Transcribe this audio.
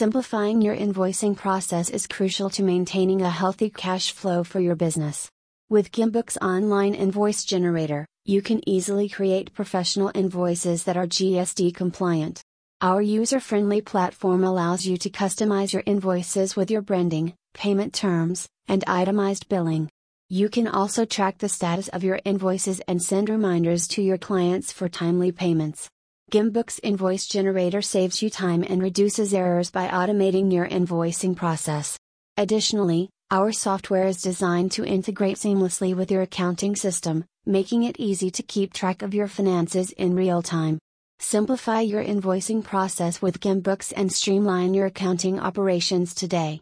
Simplifying your invoicing process is crucial to maintaining a healthy cash flow for your business. With Gimbooks Online Invoice Generator, you can easily create professional invoices that are GST compliant. Our user-friendly platform allows you to customize your invoices with your branding, payment terms, and itemized billing. You can also track the status of your invoices and send reminders to your clients for timely payments. Gimbooks Invoice Generator saves you time and reduces errors by automating your invoicing process. Additionally, our software is designed to integrate seamlessly with your accounting system, making it easy to keep track of your finances in real time. Simplify your invoicing process with Gimbooks and streamline your accounting operations today.